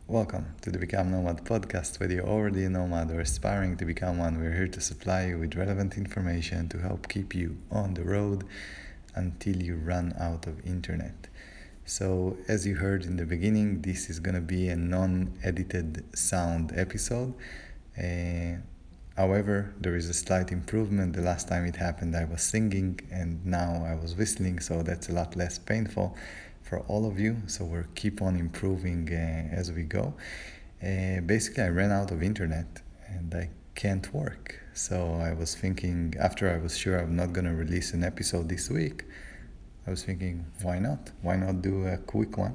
Welcome to the Become Nomad podcast. Whether you're already a nomad or aspiring to become one, we're here to supply you with relevant information to help keep you on the road until you run out of internet. So, as you heard in the beginning, this is going to be a non-edited sound episode. However, there is a slight improvement. The last time it happened, I was singing and now I was whistling, so that's a lot less painful for all of you. So we'll keep on improving as we go. Basically, I ran out of internet and I can't work. So I was thinking, after I was sure I'm not going to release an episode this week, I was thinking, why not? Why not do a quick one?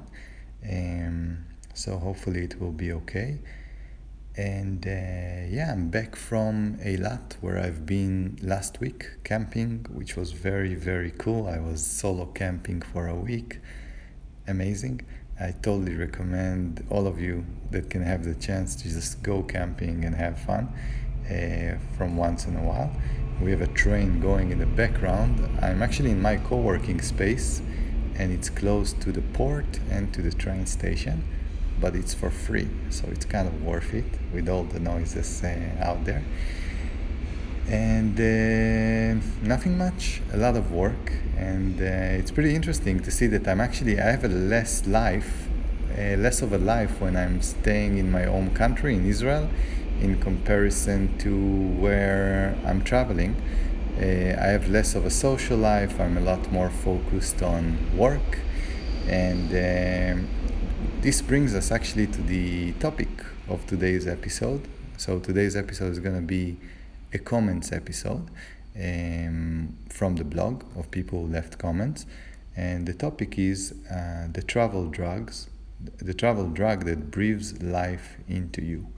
So hopefully it will be okay. And I'm back from Eilat, where I've been last week camping, which was very, very cool. I was solo camping for a week. Amazing. I totally recommend all of you that can have the chance to just go camping and have fun from once in a while. We have a train going in the background. I'm actually in my co-working space and it's close to the port and to the train station, but it's for free, so it's kind of worth it with all the noises out there. And nothing much, a lot of work, and it's pretty interesting to see that I have a less of a life when I'm staying in my home country in Israel in comparison to where I'm traveling. I have less of a social life. I'm a lot more focused on work, and this brings us actually to the topic of today's episode. So today's episode is going to be a comments episode from the blog of people who left comments, and the topic is the travel drug that breathes life into you,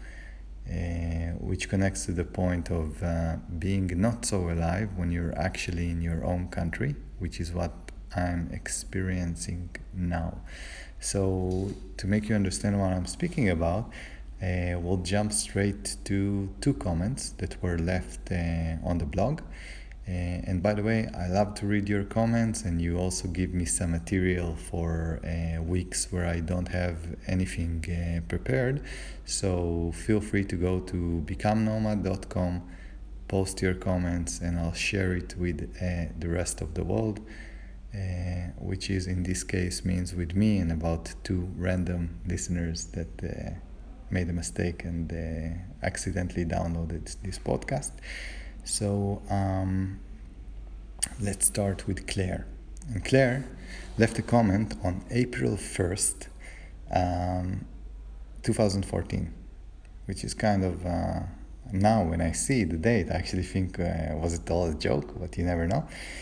which connects to the point of being not so alive when you're actually in your own country, which is what I'm experiencing now. So to make you understand what I'm speaking about, we'll jump straight to two comments that were left on the blog. And by the way, I love to read your comments, and you also give me some material for weeks where I don't have anything prepared. So feel free to go to becomenomad.com, post your comments, and I'll share it with the rest of the world, which is in this case means with me and about two random listeners that made a mistake and accidentally downloaded this podcast. So let's start with Claire. And Claire left a comment on April 1st, 2014, which is kind of, now when I see the date, I actually think, was it all a joke? But you never know.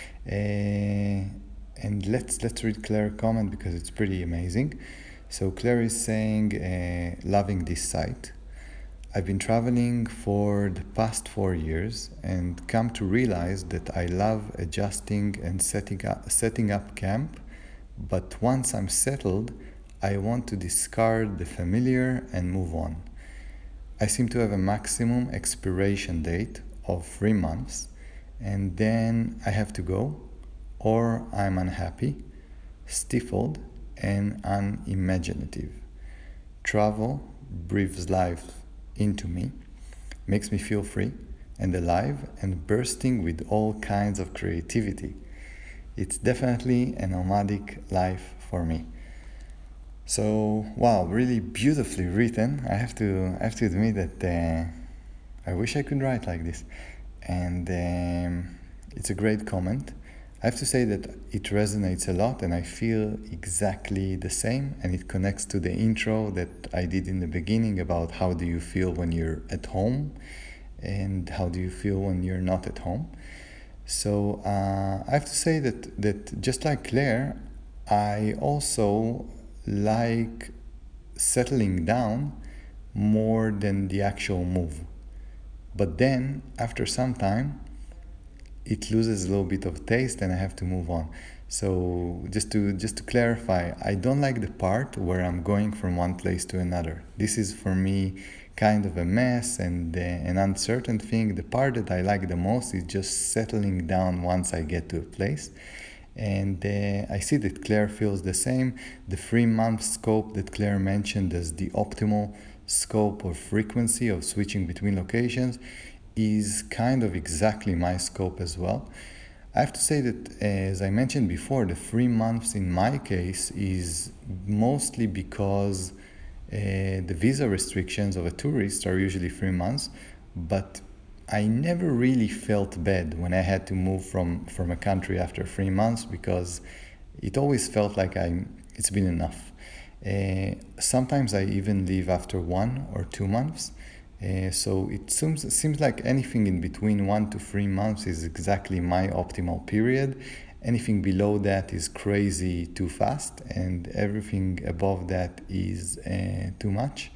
And let's read Claire's comment because it's pretty amazing. So Claire is saying, loving this site. I've been traveling for the past 4 years and come to realize that I love adjusting and setting up camp, but once I'm settled, I want to discard the familiar and move on. I seem to have a maximum expiration date of 3 months, and then I have to go, or I'm unhappy, stifled, and unimaginative. Travel breathes life into me, makes me feel free and alive and bursting with all kinds of creativity. It's definitely a nomadic life for me. So, wow, really beautifully written. I have to admit that I wish I could write like this. And it's a great comment. I have to say that it resonates a lot, and I feel exactly the same, and it connects to the intro that I did in the beginning about how do you feel when you're at home and how do you feel when you're not at home. So I have to say that just like Claire, I also like settling down more than the actual move. But then after some time, it loses a little bit of taste and I have to move on. So just to clarify, I don't like the part where I'm going from one place to another. This is for me kind of a mess and an uncertain thing. The part that I like the most is just settling down once I get to a place. And I see that Claire feels the same. The 3 month scope that Claire mentioned as the optimal scope or frequency of switching between locations is kind of exactly my scope as well. I have to say that, as I mentioned before, the 3 months in my case is mostly because the visa restrictions of a tourist are usually 3 months, but I never really felt bad when I had to move from a country after 3 months because it always felt like it's been enough. Sometimes I even leave after 1 or 2 months. So it seems like anything in between 1 to 3 months is exactly my optimal period. Anything below that is crazy too fast, and everything above that is too much.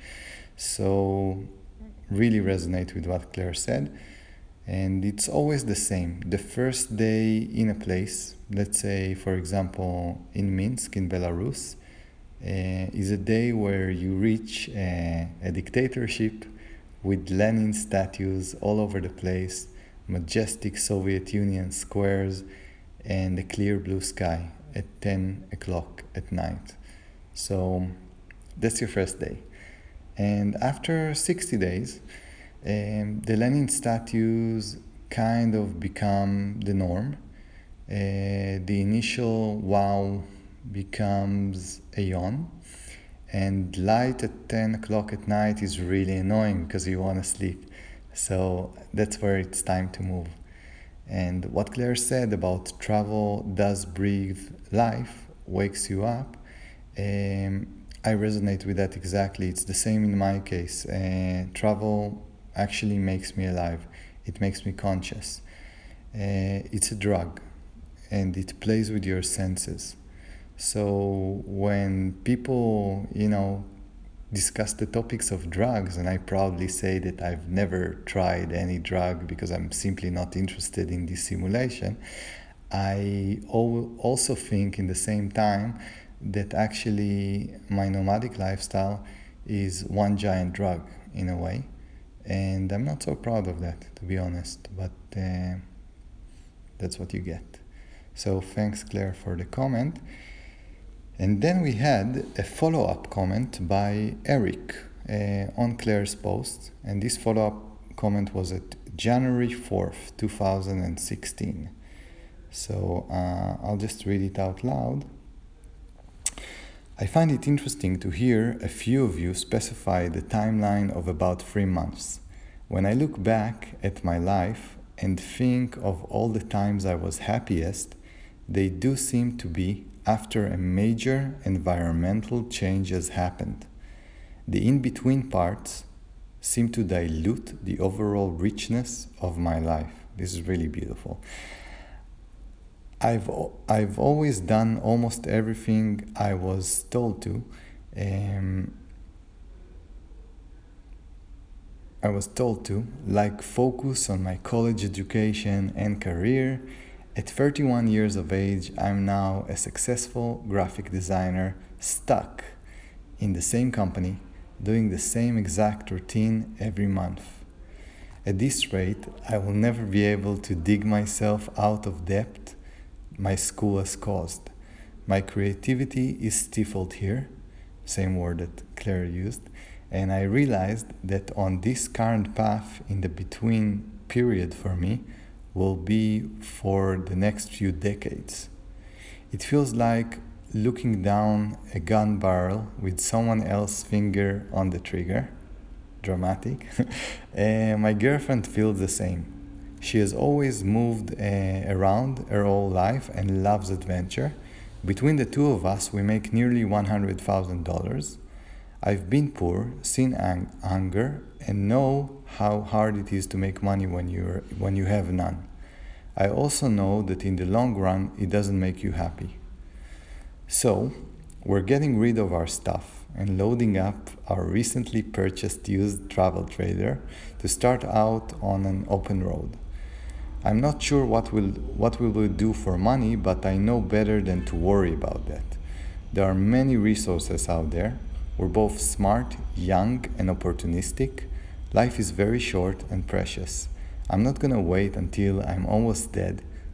So really resonate with what Claire said. And it's always the same. The first day in a place, let's say, for example, in Minsk, in Belarus, is a day where you reach a dictatorship with Lenin statues all over the place, majestic Soviet Union squares, and a clear blue sky at 10 o'clock at night. So that's your first day. And after 60 days, the Lenin statues kind of become the norm. The initial wow becomes a yawn, and light at 10 o'clock at night is really annoying because you want to sleep. So that's where it's time to move. And what Claire said about travel does breathe life, wakes you up, I resonate with that exactly. It's the same in my case. Travel actually makes me alive. It makes me conscious. It's a drug, and it plays with your senses. So when people, discuss the topics of drugs, and I proudly say that I've never tried any drug because I'm simply not interested in this simulation, I also think in the same time that actually my nomadic lifestyle is one giant drug in a way. And I'm not so proud of that, to be honest, but that's what you get. So thanks, Claire, for the comment. And then we had a follow-up comment by Eric on Claire's post. And this follow-up comment was at January 4th, 2016. So I'll just read it out loud. I find it interesting to hear a few of you specify the timeline of about 3 months. When I look back at my life and think of all the times I was happiest, they do seem to be after a major environmental change has happened. The in-between parts seem to dilute the overall richness of my life. This is really beautiful. I've always done almost everything I was told to. Like focus on my college education and career. At 31 years of age, I'm now a successful graphic designer stuck in the same company, doing the same exact routine every month. At this rate, I will never be able to dig myself out of debt my school has caused. My creativity is stifled here, same word that Claire used, and I realized that on this current path in the between period for me will be for the next few decades. It feels like looking down a gun barrel with someone else's finger on the trigger. Dramatic. My girlfriend feels the same. She has always moved around her whole life and loves adventure. Between the two of us, we make nearly $100,000. I've been poor, seen hunger, and know how hard it is to make money when you have none. I also know that in the long run, it doesn't make you happy. So, we're getting rid of our stuff and loading up our recently purchased used travel trailer to start out on an open road. I'm not sure what we will do for money, but I know better than to worry about that. There are many resources out there. We're both smart, young, and opportunistic. Life is very short and precious. I'm not gonna wait until I'm almost dead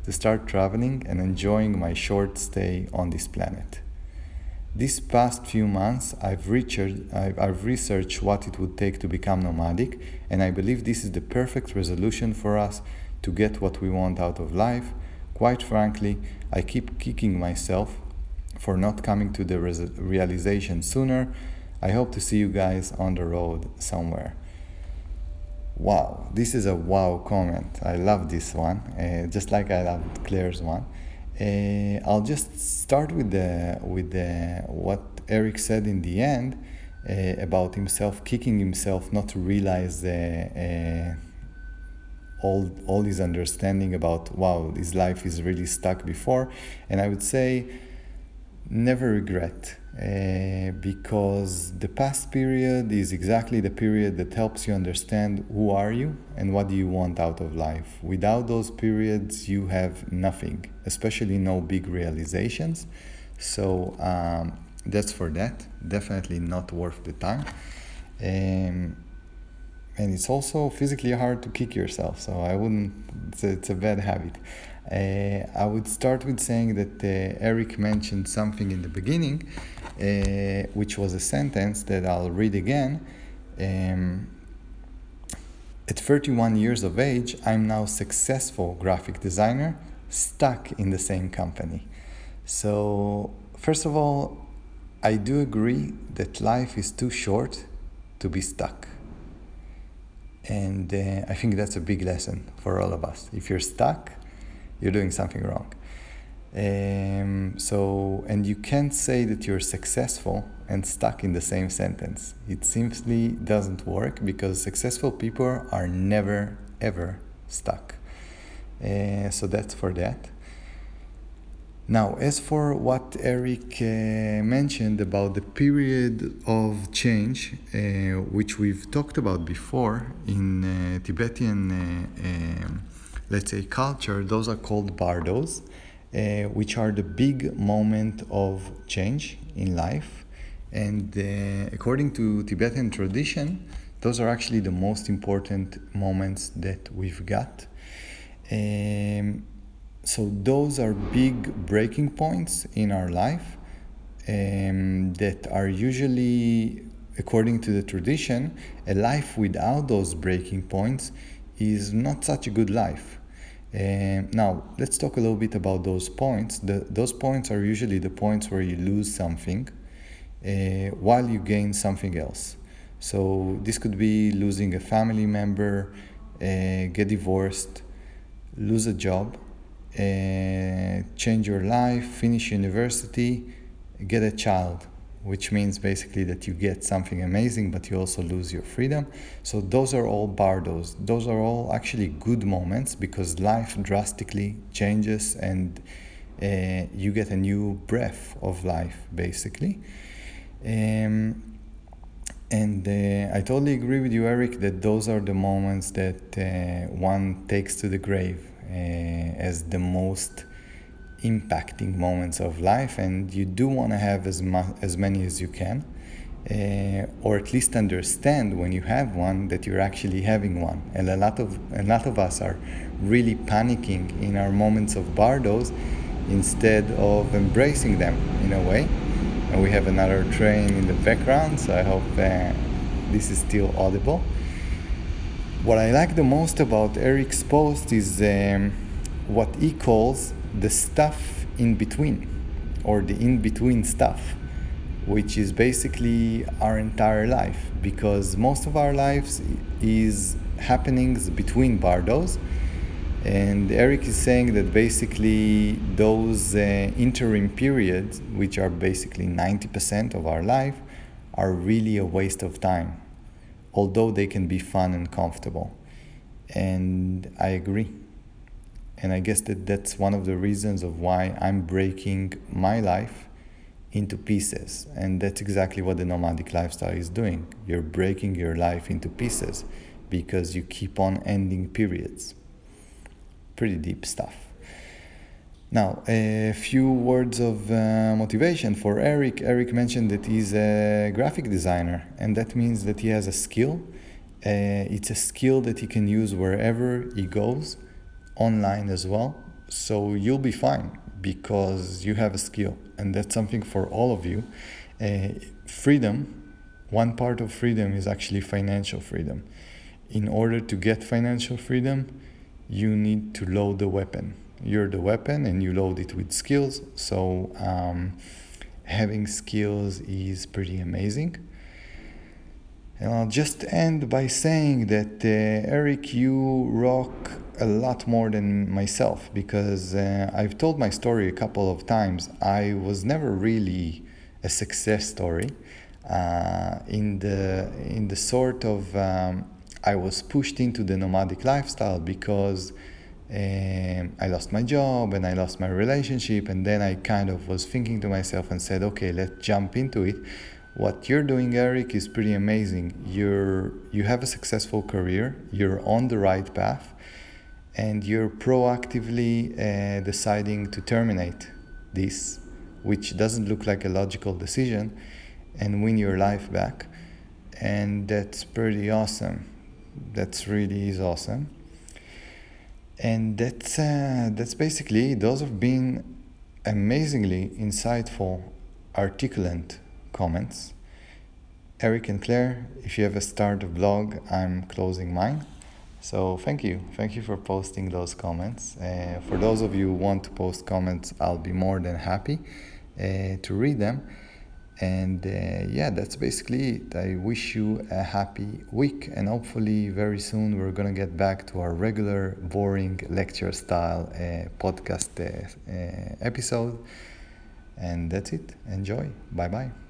to start traveling and enjoying my short stay on this planet. These past few months, I've researched what it would take to become nomadic, and I believe this is the perfect resolution for us to get what we want out of life. Quite frankly, I keep kicking myself for not coming to the realization sooner. I hope to see you guys on the road somewhere. Wow, this is a wow comment. I love this one, just like I loved Claire's one. I'll just start with what Eric said in the end about himself kicking himself not to realize all his understanding about wow, his life is really stuck before. And I would say never regret, because the past period is exactly the period that helps you understand who are you and what do you want out of life. Without those periods, you have nothing, especially no big realizations. So that's for that. Definitely not worth the time. And it's also physically hard to kick yourself, so I wouldn't, it's a bad habit. I would start with saying that Eric mentioned something in the beginning, which was a sentence that I'll read again. At 31 years of age, I'm now successful graphic designer, stuck in the same company. So, first of all, I do agree that life is too short to be stuck. And I think that's a big lesson for all of us. If you're stuck, you're doing something wrong. And you can't say that you're successful and stuck in the same sentence. It simply doesn't work, because successful people are never, ever stuck. So that's for that. Now, as for what Eric mentioned about the period of change, which we've talked about before in Tibetan, let's say, culture, those are called bardos, which are the big moment of change in life. And according to Tibetan tradition, those are actually the most important moments that we've got. So those are big breaking points in our life that are usually, according to the tradition, a life without those breaking points is not such a good life. Now, let's talk a little bit about those points. Those points are usually the points where you lose something while you gain something else. So this could be losing a family member, get divorced, lose a job, change your life, finish university, get a child, which means basically that you get something amazing, but you also lose your freedom. So those are all bardos. Those are all actually good moments, because life drastically changes and you get a new breath of life, basically. And I totally agree with you, Eric, that those are the moments that one takes to the grave as the most impacting moments of life, and you do want to have as many as you can, or at least understand when you have one that you're actually having one. And a lot of us are really panicking in our moments of bardos instead of embracing them in a way. And we have another train in the background, so I hope this is still audible. What I like the most about Eric's post is what he calls the stuff in between, or the in-between stuff, which is basically our entire life, because most of our lives is happenings between bardos. And Eric is saying that basically those interim periods, which are basically 90% of our life, are really a waste of time, although they can be fun and comfortable. And I agree. And I guess that's one of the reasons of why I'm breaking my life into pieces. And that's exactly what the nomadic lifestyle is doing. You're breaking your life into pieces because you keep on ending periods. Pretty deep stuff. Now, a few words of motivation for Eric. Eric mentioned that he's a graphic designer, and that means that he has a skill. It's a skill that he can use wherever he goes, online as well, So you'll be fine because you have a skill, and that's something for all of you. Freedom, one part of freedom is actually financial freedom. In order to get financial freedom, you need to load the weapon. You're the weapon and you load it with skills. So having skills is pretty amazing. And I'll just end by saying that Eric, you rock a lot more than myself, because I've told my story a couple of times. I was never really a success story. In the sort of I was pushed into the nomadic lifestyle because I lost my job and I lost my relationship, and then I kind of was thinking to myself and said, okay, let's jump into it. What you're doing, Eric, is pretty amazing. You have a successful career, you're on the right path, and you're proactively deciding to terminate this, which doesn't look like a logical decision, and win your life back. And that's pretty awesome. That's really is awesome. And that's basically, those have been amazingly insightful, articulate comments. Eric and Claire, if you ever start a blog, I'm closing mine. So thank you for posting those comments. For those of you who want to post comments, I'll be more than happy to read them. And yeah, that's basically it. I wish you a happy week, and hopefully very soon we're gonna get back to our regular boring lecture style podcast episode. And that's it. Enjoy. Bye bye.